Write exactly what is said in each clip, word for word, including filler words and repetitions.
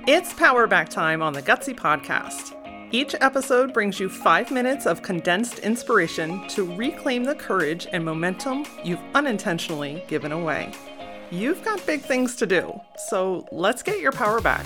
It's Power Back time on the Gutsy Podcast. Each episode brings you five minutes of condensed inspiration to reclaim the courage and momentum you've unintentionally given away. You've got big things to do, so let's get your power back.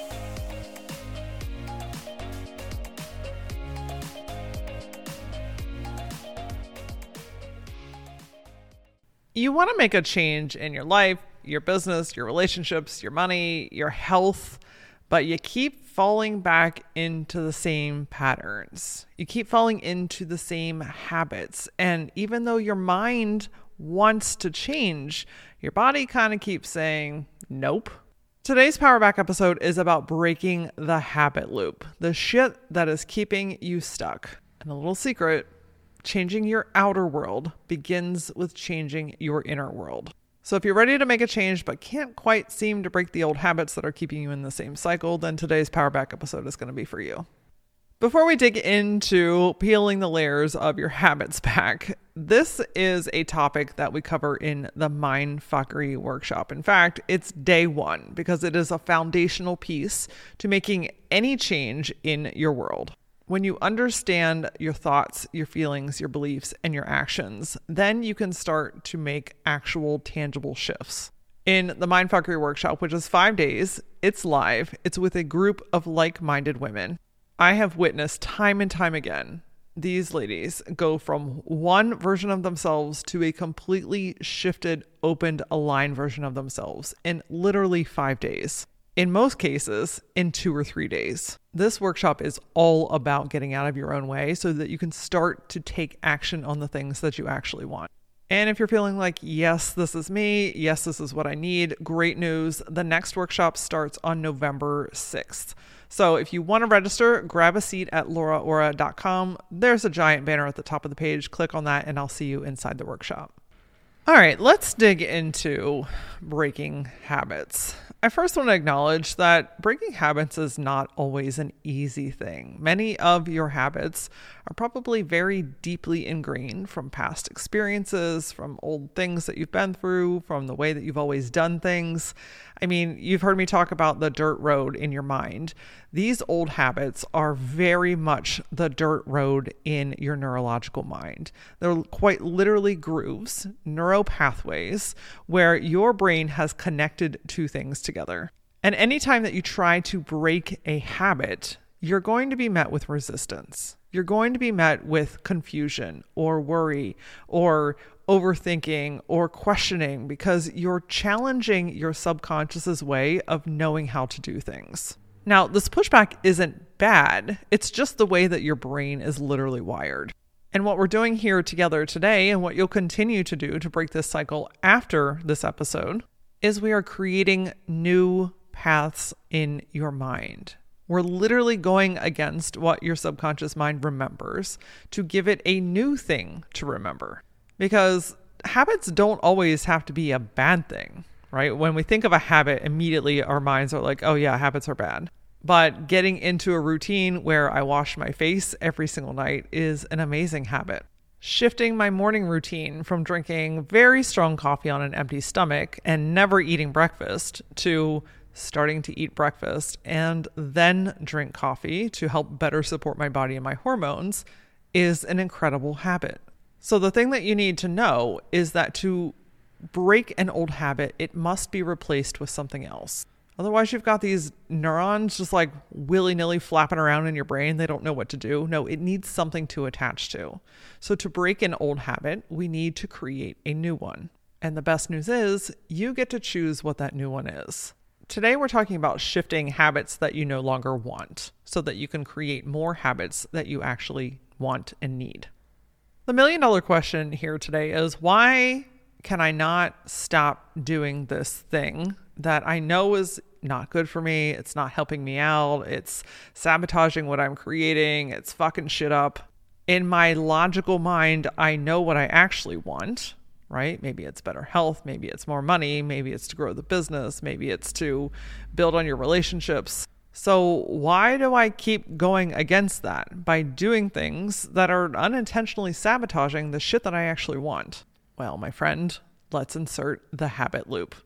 You want to make a change in your life, your business, your relationships, your money, your health, but you keep falling back into the same patterns. You keep falling into the same habits. And even though your mind wants to change, your body kind of keeps saying, nope. Today's Power Back episode is about breaking the habit loop, the shit that is keeping you stuck. And a little secret, changing your outer world begins with changing your inner world. So if you're ready to make a change but can't quite seem to break the old habits that are keeping you in the same cycle, then today's Power Back episode is going to be for you. Before we dig into peeling the layers of your habits back, this is a topic that we cover in the Mindfuckery workshop. In fact, it's day one because it is a foundational piece to making any change in your world. When you understand your thoughts, your feelings, your beliefs, and your actions, then you can start to make actual tangible shifts. In the Mindfuckery workshop, which is five days, it's live. It's with a group of like-minded women. I have witnessed time and time again, these ladies go from one version of themselves to a completely shifted, opened, aligned version of themselves in literally five days. In most cases, in two or three days. This workshop is all about getting out of your own way so that you can start to take action on the things that you actually want. And if you're feeling like, yes, this is me, yes, this is what I need, great news. The next workshop starts on November sixth. So if you want to register, grab a seat at laura ora dot com. There's a giant banner at the top of the page. Click on that and I'll see you inside the workshop. All right, let's dig into breaking habits. I first want to acknowledge that breaking habits is not always an easy thing. Many of your habits are probably very deeply ingrained from past experiences, from old things that you've been through, from the way that you've always done things. I mean, you've heard me talk about the dirt road in your mind. These old habits are very much the dirt road in your neurological mind. They're quite literally grooves, neural pathways, where your brain has connected two things together. And anytime that you try to break a habit, you're going to be met with resistance. You're going to be met with confusion or worry or overthinking or questioning because you're challenging your subconscious's way of knowing how to do things. Now, this pushback isn't bad. It's just the way that your brain is literally wired. And what we're doing here together today, and what you'll continue to do to break this cycle after this episode, is we are creating new paths in your mind. We're literally going against what your subconscious mind remembers to give it a new thing to remember. Because habits don't always have to be a bad thing, right? When we think of a habit, immediately our minds are like, oh yeah, habits are bad. But getting into a routine where I wash my face every single night is an amazing habit. Shifting my morning routine from drinking very strong coffee on an empty stomach and never eating breakfast to starting to eat breakfast and then drink coffee to help better support my body and my hormones is an incredible habit. So the thing that you need to know is that to break an old habit, it must be replaced with something else. Otherwise, you've got these neurons just like willy-nilly flapping around in your brain. They don't know what to do. No, it needs something to attach to. So to break an old habit, we need to create a new one. And the best news is you get to choose what that new one is. Today, we're talking about shifting habits that you no longer want so that you can create more habits that you actually want and need. The million dollar question here today is, why can I not stop doing this thing that I know is not good for me? It's not helping me out. It's sabotaging what I'm creating. It's fucking shit up. In my logical mind, I know what I actually want, right? Maybe it's better health. Maybe it's more money. Maybe it's to grow the business. Maybe it's to build on your relationships. So why do I keep going against that by doing things that are unintentionally sabotaging the shit that I actually want? Well, my friend, let's insert the habit loop.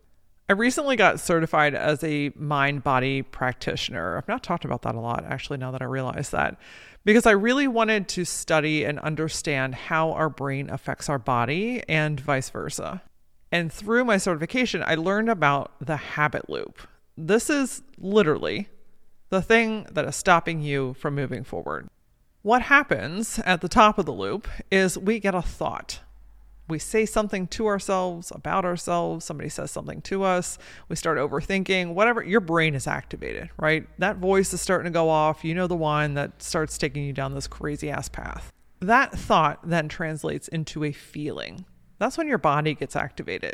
I recently got certified as a mind-body practitioner. I've not talked about that a lot, actually, now that I realize that, because I really wanted to study and understand how our brain affects our body and vice versa. And through my certification, I learned about the habit loop. This is literally the thing that is stopping you from moving forward. What happens at the top of the loop is we get a thought. We say something to ourselves, about ourselves, somebody says something to us, we start overthinking, whatever, your brain is activated, right? That voice is starting to go off, you know, the one that starts taking you down this crazy ass path. That thought then translates into a feeling. That's when your body gets activated.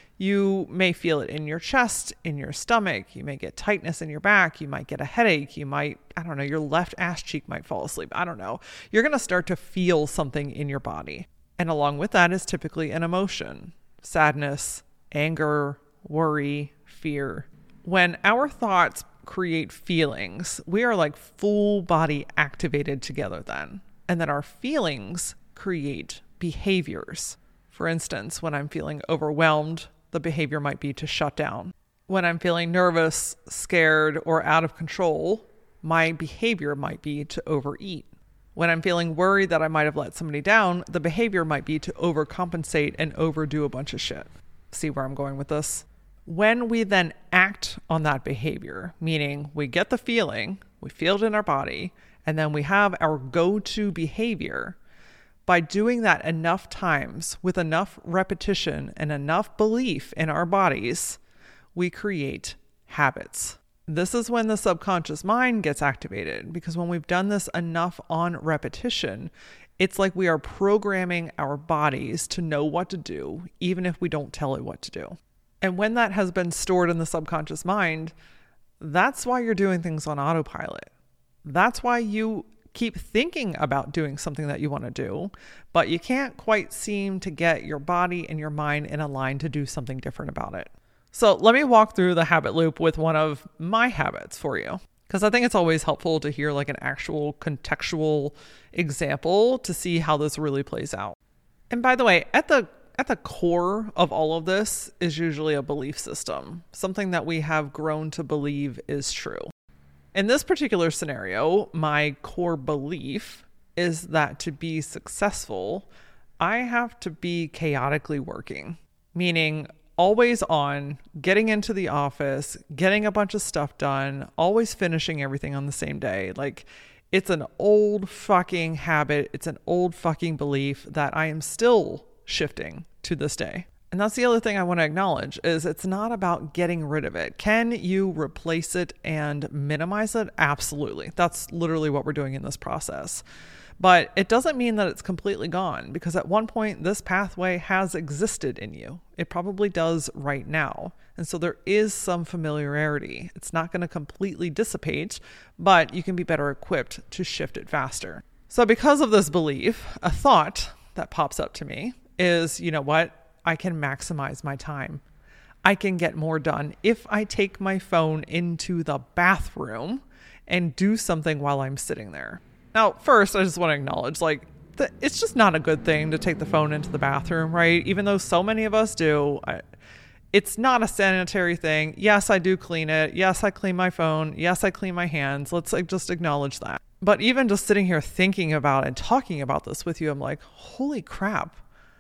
You may feel it in your chest, in your stomach, you may get tightness in your back, you might get a headache, you might, I don't know, your left ass cheek might fall asleep, I don't know. You're gonna start to feel something in your body. And along with that is typically an emotion, sadness, anger, worry, fear. When our thoughts create feelings, we are like full body activated together then. And then our feelings create behaviors. For instance, when I'm feeling overwhelmed, the behavior might be to shut down. When I'm feeling nervous, scared, or out of control, my behavior might be to overeat. When I'm feeling worried that I might have let somebody down, the behavior might be to overcompensate and overdo a bunch of shit. See where I'm going with this? When we then act on that behavior, meaning we get the feeling, we feel it in our body, and then we have our go-to behavior, by doing that enough times with enough repetition and enough belief in our bodies, we create habits. This is when the subconscious mind gets activated, because when we've done this enough on repetition, it's like we are programming our bodies to know what to do, even if we don't tell it what to do. And when that has been stored in the subconscious mind, that's why you're doing things on autopilot. That's why you keep thinking about doing something that you want to do, but you can't quite seem to get your body and your mind in a line to do something different about it. So let me walk through the habit loop with one of my habits for you, because I think it's always helpful to hear like an actual contextual example to see how this really plays out. And by the way, at the at the core of all of this is usually a belief system, something that we have grown to believe is true. In this particular scenario, my core belief is that to be successful, I have to be chaotically working, meaning always on, getting into the office, getting a bunch of stuff done, always finishing everything on the same day. Like, it's an old fucking habit. It's an old fucking belief that I am still shifting to this day. And that's the other thing I want to acknowledge is it's not about getting rid of it. Can you replace it and minimize it? Absolutely. That's literally what we're doing in this process. But it doesn't mean that it's completely gone, because at one point this pathway has existed in you. It probably does right now. And so there is some familiarity. It's not going to completely dissipate, but you can be better equipped to shift it faster. So because of this belief, a thought that pops up to me is, you know what? I can maximize my time. I can get more done if I take my phone into the bathroom and do something while I'm sitting there. Now, first, I just want to acknowledge, like, th- it's just not a good thing to take the phone into the bathroom, right? Even though so many of us do, I, it's not a sanitary thing. Yes, I do clean it. Yes, I clean my phone. Yes, I clean my hands. Let's like just acknowledge that. But even just sitting here thinking about and talking about this with you, I'm like, holy crap.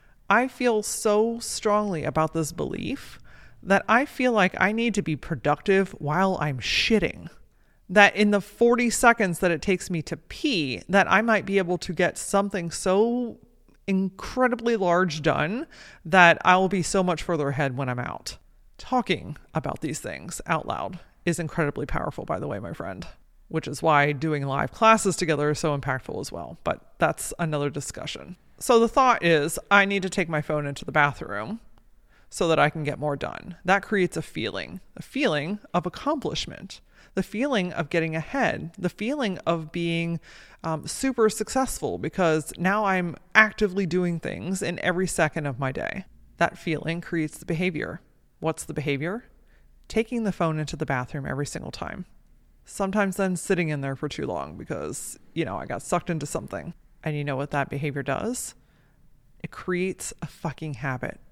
I feel so strongly about this belief that I feel like I need to be productive while I'm shitting. That in the forty seconds that it takes me to pee, that I might be able to get something so incredibly large done that I will be so much further ahead when I'm out. Talking about these things out loud is incredibly powerful, by the way, my friend, which is why doing live classes together is so impactful as well. But that's another discussion. So the thought is, I need to take my phone into the bathroom so that I can get more done. That creates a feeling, a feeling of accomplishment, the feeling of getting ahead, the feeling of being um, super successful because now I'm actively doing things in every second of my day. That feeling creates the behavior. What's the behavior? Taking the phone into the bathroom every single time. Sometimes then sitting in there for too long because, you know, I got sucked into something. And you know what that behavior does? It creates a fucking habit.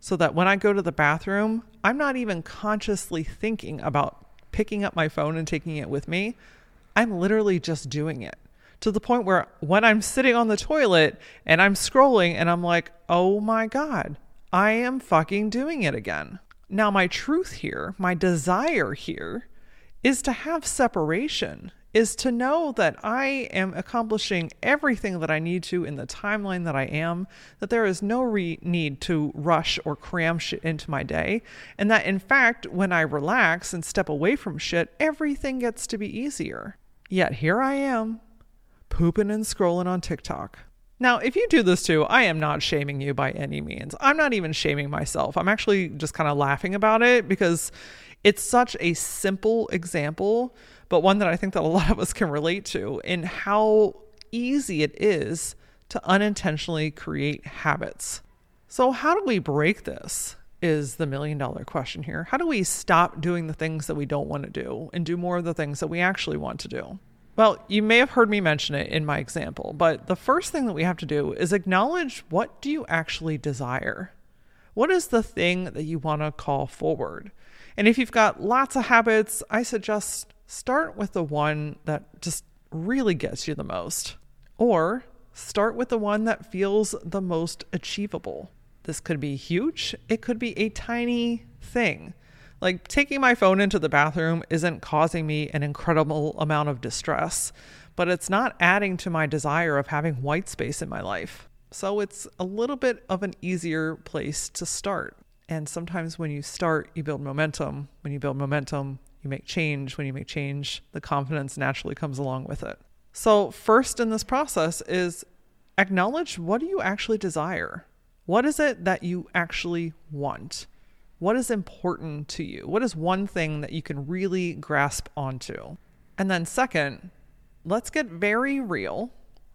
so that when I go to the bathroom, I'm not even consciously thinking about picking up my phone and taking it with me. I'm literally just doing it, to the point where when I'm sitting on the toilet and I'm scrolling and I'm like, oh my God, I am fucking doing it again. Now, my truth here, my desire here is to have separation, is to know that I am accomplishing everything that I need to in the timeline that I am, that there is no re- need to rush or cram shit into my day, and that in fact, when I relax and step away from shit, everything gets to be easier. Yet here I am, pooping and scrolling on TikTok. Now, if you do this too, I am not shaming you by any means. I'm not even shaming myself. I'm actually just kind of laughing about it because it's such a simple example, but one that I think that a lot of us can relate to in how easy it is to unintentionally create habits. So how do we break this is the million dollar question here. How do we stop doing the things that we don't want to do and do more of the things that we actually want to do? Well, you may have heard me mention it in my example, but the first thing that we have to do is acknowledge, what do you actually desire? What is the thing that you want to call forward? And if you've got lots of habits, I suggest start with the one that just really gets you the most, or start with the one that feels the most achievable. This could be huge. It could be a tiny thing. Like taking my phone into the bathroom isn't causing me an incredible amount of distress, but it's not adding to my desire of having white space in my life. So it's a little bit of an easier place to start. And sometimes when you start, you build momentum. When you build momentum, you make change. When you make change, the confidence naturally comes along with it. So first in this process is acknowledge, what do you actually desire? What is it that you actually want? What is important to you? What is one thing that you can really grasp onto? And then second, let's get very real,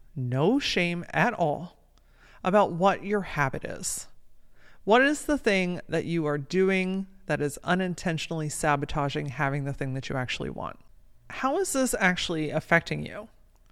no shame at all, about what your habit is. What is the thing that you are doing that is unintentionally sabotaging having the thing that you actually want? How is this actually affecting you?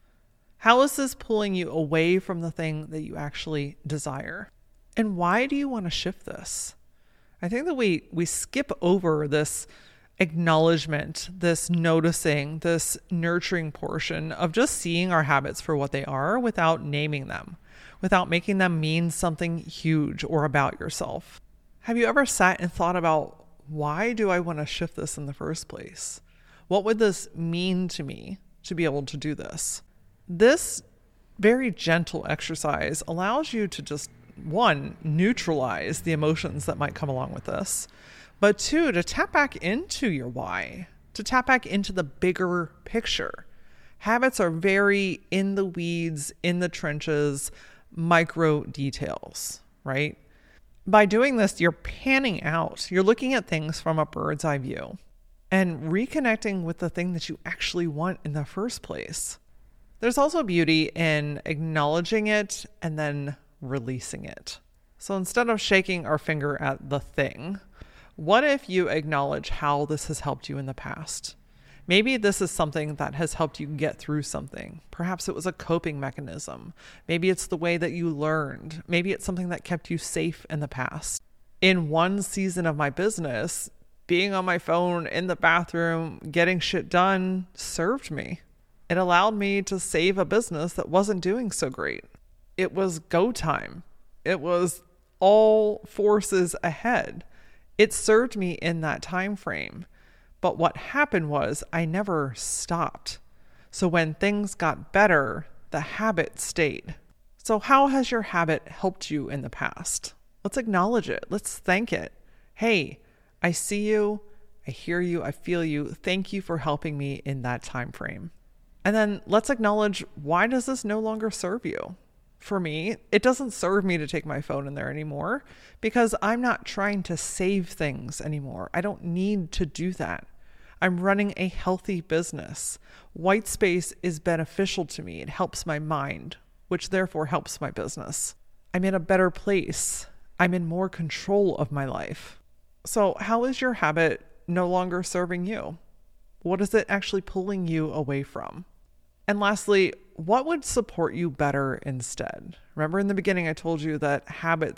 How is this pulling you away from the thing that you actually desire? And why do you want to shift this? I think that we we skip over this acknowledgement, this noticing, this nurturing portion of just seeing our habits for what they are without naming them, without making them mean something huge or about yourself. Have you ever sat and thought about, why do I want to shift this in the first place? What would this mean to me to be able to do this? This very gentle exercise allows you to just, one, neutralize the emotions that might come along with this, but two, to tap back into your why, to tap back into the bigger picture. Habits are very in the weeds, in the trenches, micro details, right? By doing this, you're panning out. You're looking at things from a bird's eye view and reconnecting with the thing that you actually want in the first place. There's also beauty in acknowledging it and then releasing it. So instead of shaking our finger at the thing, what if you acknowledge how this has helped you in the past? Maybe this is something that has helped you get through something. Perhaps it was a coping mechanism. Maybe it's the way that you learned. Maybe it's something that kept you safe in the past. In one season of my business, being on my phone in the bathroom, getting shit done served me. It allowed me to save a business that wasn't doing so great. It was go time. It was all forces ahead. It served me in that time frame. But what happened was I never stopped. So when things got better, the habit stayed. So how has your habit helped you in the past? Let's acknowledge it. Let's thank it. Hey, I see you. I hear you. I feel you. Thank you for helping me in that time frame. And then let's acknowledge, why does this no longer serve you? For me, it doesn't serve me to take my phone in there anymore because I'm not trying to save things anymore. I don't need to do that. I'm running a healthy business. White space is beneficial to me. It helps my mind, which therefore helps my business. I'm in a better place. I'm in more control of my life. So how is your habit no longer serving you? What is it actually pulling you away from? And lastly, what would support you better instead? Remember in the beginning, I told you that habits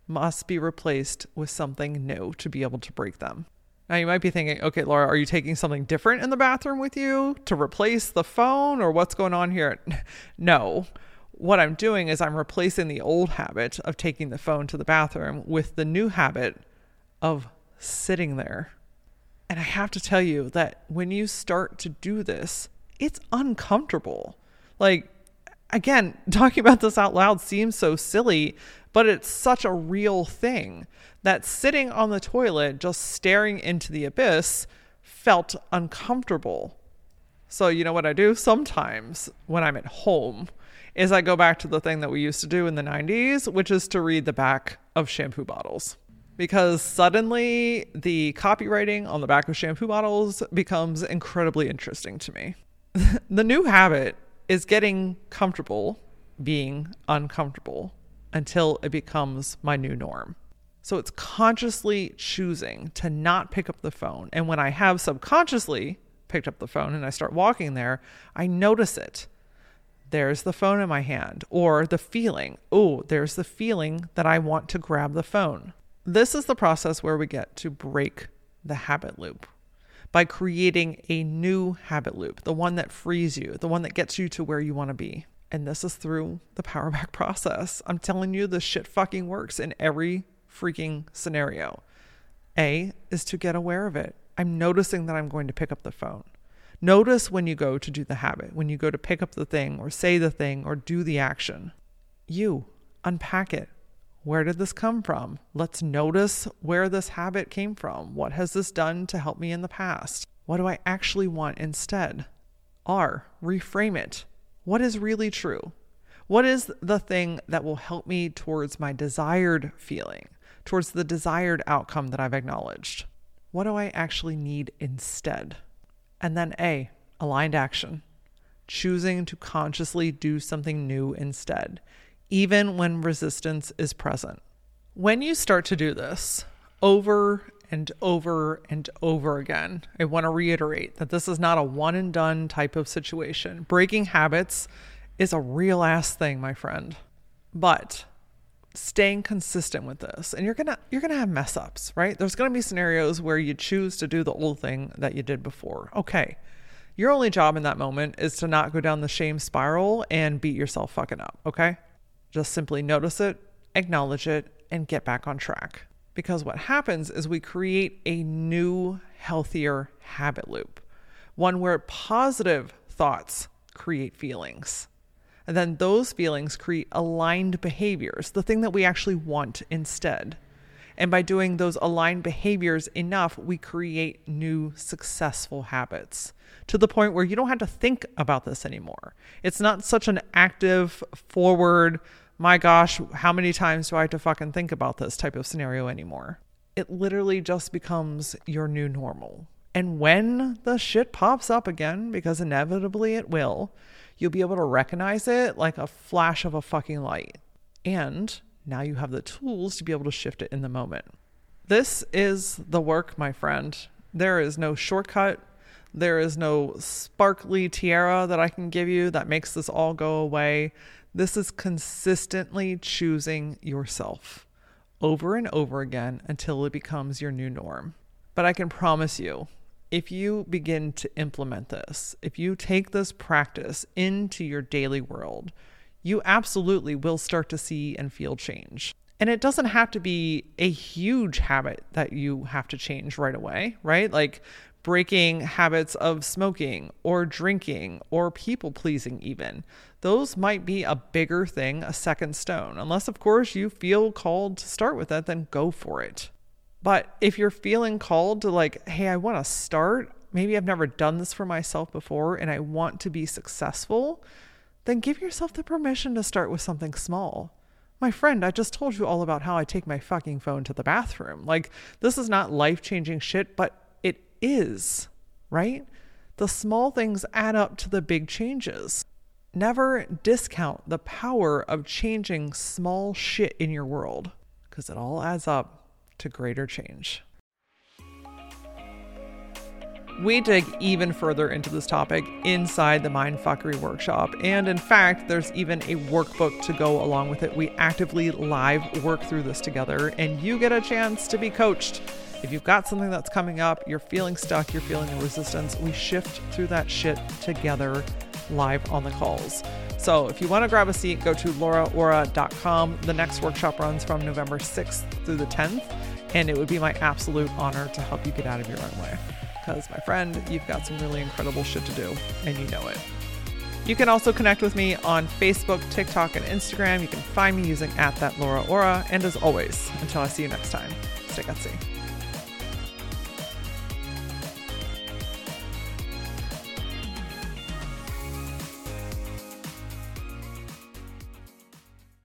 must be replaced with something new to be able to break them. Now you might be thinking, okay, Laura, are you taking something different in the bathroom with you to replace the phone, or what's going on here? No. What I'm doing is I'm replacing the old habit of taking the phone to the bathroom with the new habit of sitting there. And I have to tell you that when you start to do this, it's uncomfortable. Like, again, talking about this out loud seems so silly, but it's such a real thing that sitting on the toilet just staring into the abyss felt uncomfortable. So you know what I do sometimes when I'm at home is I go back to the thing that we used to do in the nineties, which is to read the back of shampoo bottles. Because suddenly the copywriting on the back of shampoo bottles becomes incredibly interesting to me. The new habit is getting comfortable being uncomfortable until it becomes my new norm. So it's consciously choosing to not pick up the phone. And when I have subconsciously picked up the phone and I start walking there, I notice it. There's the phone in my hand, or the feeling. Oh, there's the feeling that I want to grab the phone. This is the process where we get to break the habit loop by creating a new habit loop, the one that frees you, the one that gets you to where you want to be. And this is through the Power Back process. I'm telling you, this shit fucking works in every freaking scenario. A is to get aware of it. I'm noticing that I'm going to pick up the phone. Notice when you go to do the habit, when you go to pick up the thing or say the thing or do the action. You unpack it. Where did this come from? Let's notice where this habit came from. What has this done to help me in the past? What do I actually want instead? R, reframe it. What is really true? What is the thing that will help me towards my desired feeling, towards the desired outcome that I've acknowledged? What do I actually need instead? And then A, aligned action. Choosing to consciously do something new instead, even when resistance is present. When you start to do this over and over and over again, I want to reiterate that this is not a one and done type of situation. Breaking habits is a real ass thing, my friend. But staying consistent with this, and you're gonna you're gonna have mess ups, right? There's gonna be scenarios where you choose to do the old thing that you did before. Okay. Your only job in that moment is to not go down the shame spiral and beat yourself fucking up, okay? Just simply notice it, acknowledge it, and get back on track. Because what happens is we create a new, healthier habit loop, one where positive thoughts create feelings. And then those feelings create aligned behaviors, the thing that we actually want instead. And by doing those aligned behaviors enough, we create new successful habits to the point where you don't have to think about this anymore. It's not such an active, forward, my gosh, how many times do I have to fucking think about this type of scenario anymore? It literally just becomes your new normal. And when the shit pops up again, because inevitably it will, you'll be able to recognize it like a flash of a fucking light. And now you have the tools to be able to shift it in the moment. This is the work, my friend. There is no shortcut. There is no sparkly tiara that I can give you that makes this all go away. This is consistently choosing yourself over and over again until it becomes your new norm. But I can promise you, if you begin to implement this, if you take this practice into your daily world, you absolutely will start to see and feel change. And it doesn't have to be a huge habit that you have to change right away, right? Like breaking habits of smoking or drinking or people pleasing even. Those might be a bigger thing, a second stone. Unless, of course, you feel called to start with that, then go for it. But if you're feeling called to like, hey, I want to start, maybe I've never done this for myself before and I want to be successful, then give yourself the permission to start with something small. My friend, I just told you all about how I take my fucking phone to the bathroom. Like, this is not life-changing shit, but it is, right? The small things add up to the big changes. Never discount the power of changing small shit in your world, because it all adds up to greater change. We dig even further into this topic inside the Mindfuckery workshop. And in fact, there's even a workbook to go along with it. We actively live work through this together, and you get a chance to be coached. If you've got something that's coming up, you're feeling stuck, you're feeling a resistance, we shift through that shit together live on the calls. So if you want to grab a seat, go to laura ora dot com. The next workshop runs from November sixth through the tenth, and it would be my absolute honor to help you get out of your own way. Because, my friend, you've got some really incredible shit to do, and you know it. You can also connect with me on Facebook, TikTok, and Instagram. You can find me using at that Laura Ora. And as always, until I see you next time, stay gutsy.